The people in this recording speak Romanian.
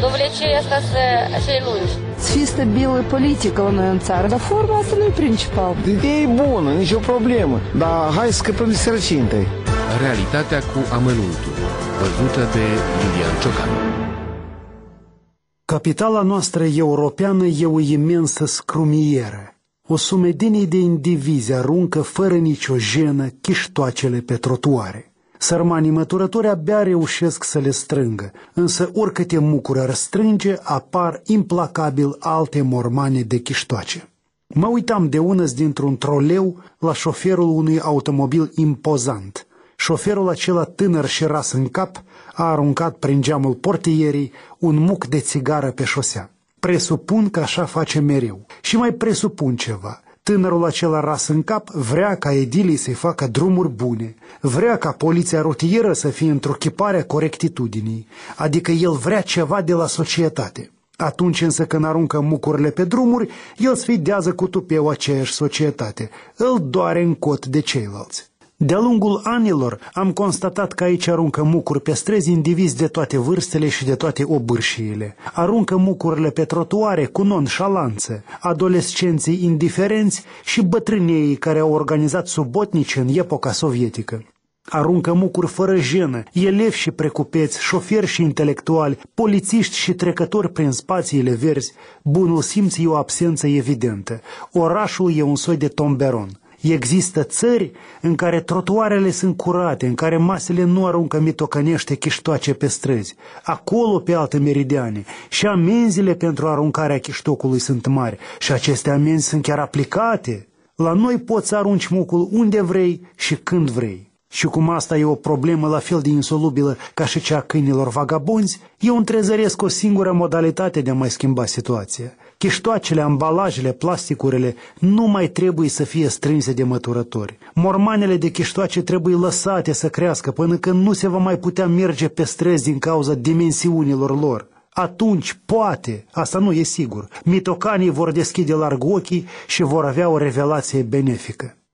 Dovlecei asta să-i lungi. Să fie stabilă politică la noi în țară, dar forma asta nu e principal. Ideea e bună, nicio problemă, dar hai să scăpăm de sărăcie întâi. Realitatea cu amănuntul, văzută de Lilian Ciocan. Capitala noastră europeană e o imensă scrumieră. O sumedenie de indivizi aruncă fără nicio jenă chiștoacele pe trotuare. Sărmanii măturători abia reușesc să le strângă, însă oricâte mucuri ar strânge, apar implacabil alte mormane de chiștoace. Mă uitam de unăs dintr-un troleu la șoferul unui automobil impozant. Șoferul acela tânăr și ras în cap a aruncat prin geamul portierii un muc de țigară pe șosea. Presupun că așa face mereu. Și mai presupun ceva. Tânărul acela ras în cap vrea ca edilii să-i facă drumuri bune, vrea ca poliția rutieră să fie într-o chipare a corectitudinii, adică el vrea ceva de la societate. Atunci însă când aruncă mucurile pe drumuri, el sfidează cu tupeu aceeași societate, îl doare în cot de ceilalți. De-a lungul anilor am constatat că aici aruncă mucuri pe străzi indivizi de toate vârstele și de toate obârșiile. Aruncă mucurile pe trotuare cu nonșalanță, adolescenții indiferenți și bătrâneii care au organizat subotnice în epoca sovietică. Aruncă mucuri fără jenă, elevi și precupeți, șoferi și intelectuali, polițiști și trecători prin spațiile verzi. Bunul simț e o absență evidentă. Orașul e un soi de tomberon. Există țări în care trotuarele sunt curate, în care masele nu aruncă mitocănește chiștoace pe străzi. Acolo, pe alte meridiane, și amenziile pentru aruncarea chiștocului sunt mari și aceste amenzi sunt chiar aplicate. La noi poți să arunci mucul unde vrei și când vrei. Și cum asta e o problemă la fel de insolubilă ca și cea a câinilor vagabonzi, eu întrezăresc o singură modalitate de a mai schimba situația. Chiștoacele, ambalajele, plasticurile nu mai trebuie să fie strânse de măturători. Mormanele de chiștoace trebuie lăsate să crească până când nu se va mai putea merge pe străzi din cauza dimensiunilor lor. Atunci, poate, asta nu e sigur, mitocanii vor deschide larg ochii și vor avea o revelație benefică.